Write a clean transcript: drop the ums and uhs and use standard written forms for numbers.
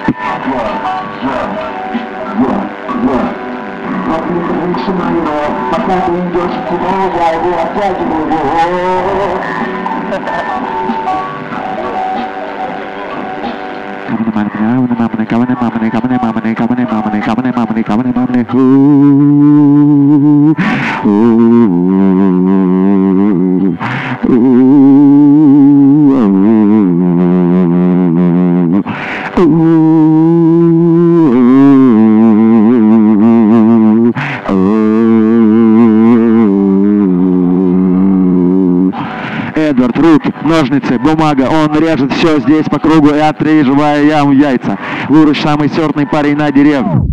Пока ты идешь к нему, я его оттягиваю. Эдвард, руки, ножницы, бумага, он режет все здесь по кругу и отреживая яму яйца. Лурыч самый сёртный парень на деревне.